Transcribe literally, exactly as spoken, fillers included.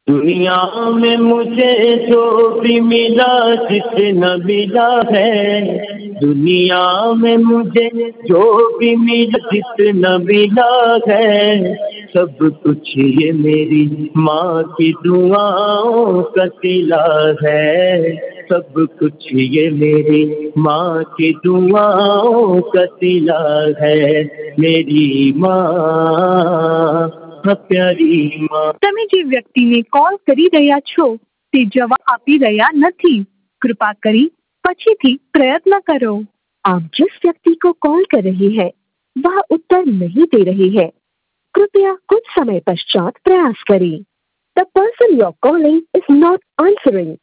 दुनिया में मुझे जो भी मिला जितना मिला है, दुनिया में मुझे जो भी मिला जितना मिला है, सब कुछ ये मेरी माँ की दुआओं का सिला है। सब कुछ ये मेरी माँ की दुआओं का सिला है। मेरी माँ, हाँ प्यारी माँ। તમે જે વ્યક્તિને કોલ કરી રહ્યા છો તે જવાબ આપી રહ્યા નથી, कृपा કરી पछीથી प्रयत्न करो। आप जिस व्यक्ति को कॉल कर रही है वह उत्तर नहीं दे रही है, कृपया कुछ समय पश्चात प्रयास करें। The person you're calling is not answering.